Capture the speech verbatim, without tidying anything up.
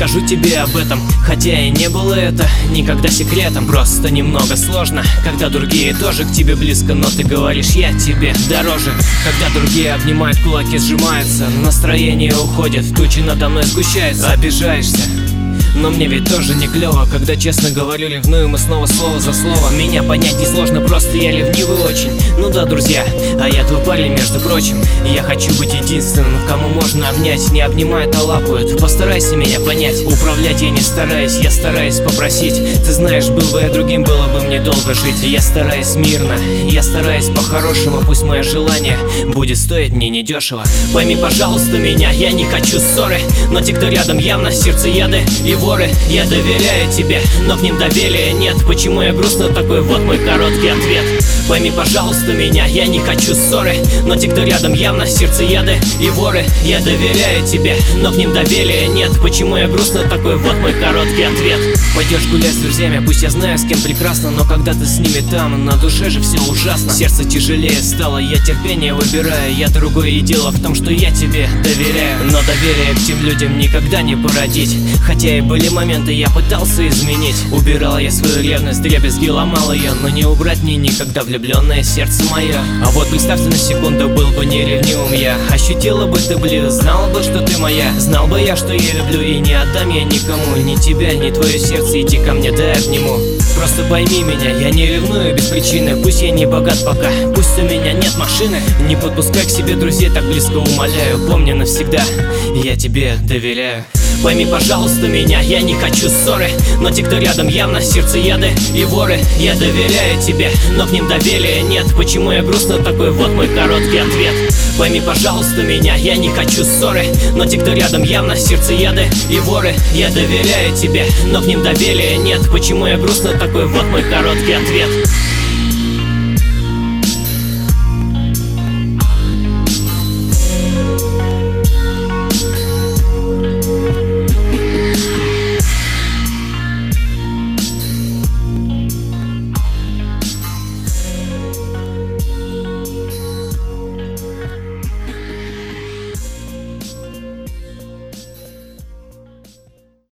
расскажу тебе об этом. Хотя и не было это никогда секретом. Просто немного сложно, когда другие тоже к тебе близко, но ты говоришь: я тебе дороже. Когда другие обнимают, кулаки сжимаются, настроение уходит, тучи надо мной сгущаются. Обижаешься, но мне ведь тоже не клево, когда честно говорю, ревную мы снова слово за слово. Меня понять несложно, просто я ливнивый очень. Ну да, друзья, а я твой парень, между прочим. Я хочу быть единственным, кому можно обнять. Не обнимают, а лапают, постарайся меня понять. Управлять я не стараюсь, я стараюсь попросить. Ты знаешь, был бы я другим, было бы мне долго жить. Я стараюсь мирно, я стараюсь по-хорошему. Пусть мое желание будет стоить мне недешево. Пойми, пожалуйста, меня, я не хочу ссоры, но те, кто рядом, явно сердцееды и воры. Я доверяю тебе, но к ним доверия нет. Почему я грустно? Такой вот мой короткий ответ. Пойми, пожалуйста, меня, я не хочу ссоры, но те, кто рядом, явно сердцееды и воры. Я доверяю тебе, но к ним доверия нет. Почему я грустно? Такой вот мой короткий ответ. Пойдешь гулять с друзьями, пусть я знаю, с кем прекрасно, но когда ты с ними там, на душе же все ужасно. Сердце тяжелее стало, я терпение выбираю. Я другое, и дело в том, что я тебе доверяю. Но доверие к тем людям никогда не породить. Хотя и были моменты, я пытался изменить. Убирал я свою ревность, дребезги ломал ее, но не убрать мне никогда влюбленное сердце мое. А вот представь, на секунду был бы не ревнивым я. Ощутила бы ты близ, знала бы, что ты моя. Знал бы я, что я люблю, и не отдам я никому. Ни тебя, ни твое сердце, иди ко мне, дай обниму. Просто пойми меня, я не ревную без причины. Пусть я не богат пока, пусть у меня нет машины. Не подпускай к себе друзей, так близко умоляю. Помни навсегда, я тебе доверяю. Пойми, пожалуйста, меня, я не хочу ссоры, но те, кто рядом, явно сердцееды и воры. Я доверяю тебе, но к ним доверия нет. Почему я грустно? Такой вот мой короткий ответ. Пойми, пожалуйста, меня, я не хочу ссоры, но те, кто рядом, явно сердцееды и воры. Я доверяю тебе, но к ним доверия нет. Почему я грустно? Такой вот мой короткий ответ.